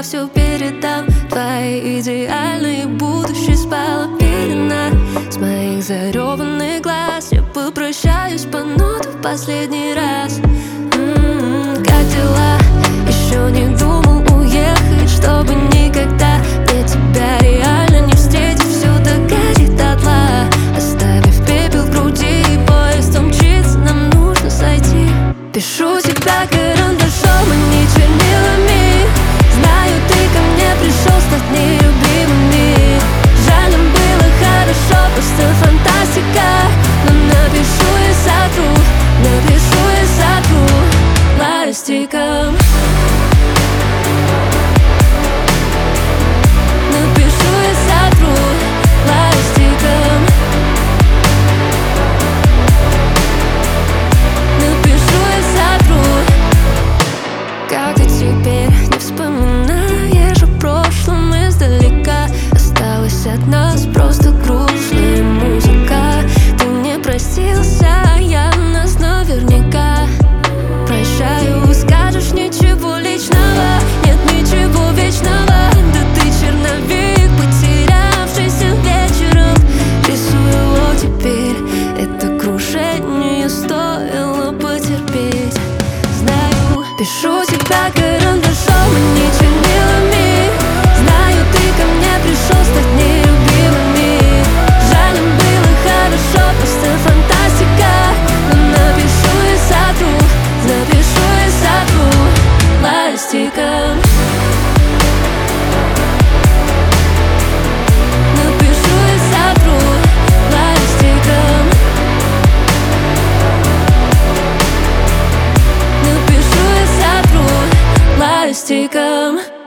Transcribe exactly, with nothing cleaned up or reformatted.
я все передам. Твои идеальные будущее спала пелена с моих зареванных глаз. Я попрощаюсь по ноту в последний раз. М-м-м, как дела? Еще не думал уехать, чтобы никогда мне тебя реально не встретить. Все догорит дотла, оставив пепел в груди, и поезд умчится, нам нужно сойти. Пишу тебя карандашом, а не чернилами. Знаю, ты ко мне пришел стать нелюбимыми. Жаль, нам было хорошо, просто фантастика. Но напишу и сотру, напишу и сотру ластиком. Напишу и сотру ластиком. Напишу и сотру. Как ты теперь не вспоминаешь о прошлом издалека? Осталась от нас просто грустная музыка. Ты не простился, а я нас наверняка прощаю. Скажешь, ничего личного, нет ничего вечного. Да ты черновик, потерявшийся вечером. Рисую его теперь, это крушение стоило потерпеть. Знаю, пишу тебя карандашом, а не чернилами. Знаю, ты ко мне пришел стать нелюбимыми. Жаль, нам было хорошо, просто фантастика. Но напишу и сотру, напишу и сотру ластиком. Напишу и сотру ластиком. Напишу и сотру ластиком.